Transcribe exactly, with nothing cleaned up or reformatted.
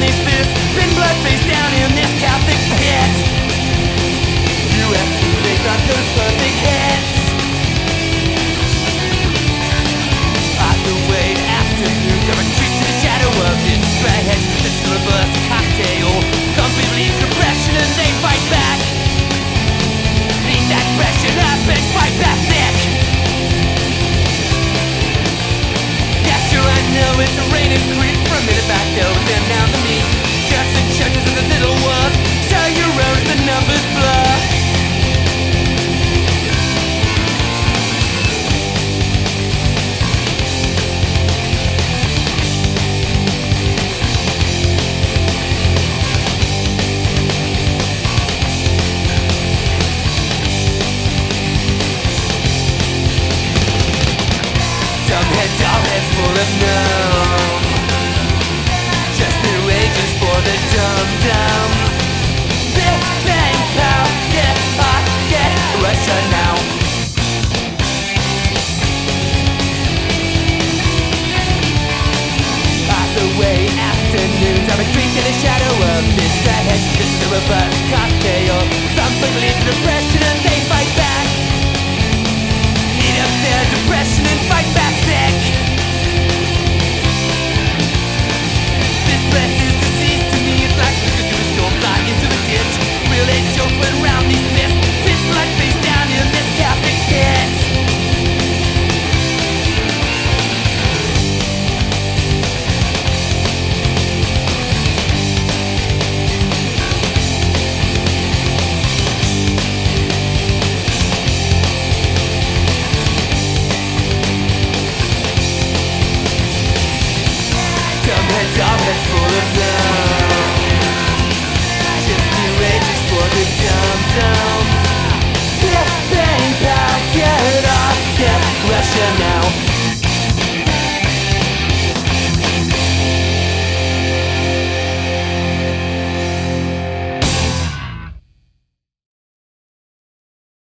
raised fist, been blood face down in this Catholic pit. U S C based on those perfect hits. Either way, afternoons are a retreat to the shadow of this redhead. This reverse cocktail. Some people eat depression and they fight back. Eat that pressure up and fight back thick. Yeah, sure I know it's a rain and creep. For a minute back there was them down to me. Churches and churches in the little world. Tell your own as the numbers blur. Dumbhead dollheads full of numb. Just new ages for the dum-dum. Big bang pow, get hot, get Russia now. Either way, afternoons are a drink in the shadow of this redhead. This is a reverse cocktail. Some people eat depression